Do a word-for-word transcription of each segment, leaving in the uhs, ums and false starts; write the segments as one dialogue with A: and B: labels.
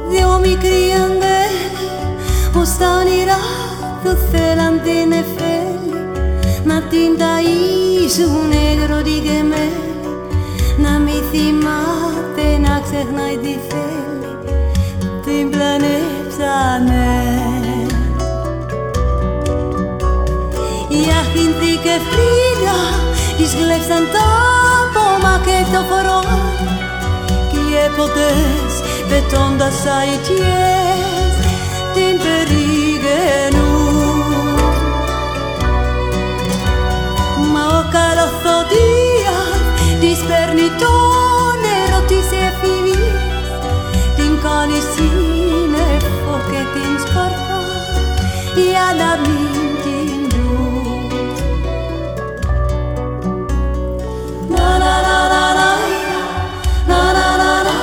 A: Δυο μικροί αγγέλοι που στα όνειρά του θέλαν την Νεφέλη να την ταΐζουν εγρωτή μέλη, να μη θυμάται, να ξεχνάει τι θέλει, την πλανέψανε. Η άχινθη και φρύδια της γλέψαν τα πόμα και το φορό κι οι έποτες πετώντας αητιές την περίγαινουν. Μα ο καλοθωτίας της παίρνει το νερό της εφηβείας, την κάνει σύννεφο και την σκορπά για να μην την δουν. Να να να να να να να να να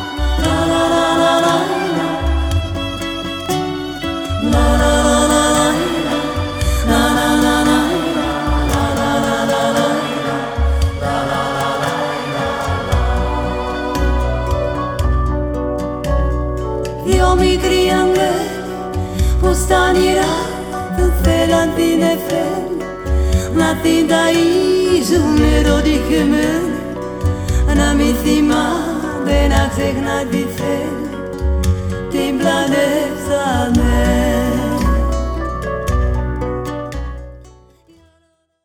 A: δυο μικροί αγγέλοι που στα όνειρά του θέλαν την Νεφέλη να την ταΐζουν ερωτικεμένη, να μη θυμάται, να ξεχνά τι θέλει,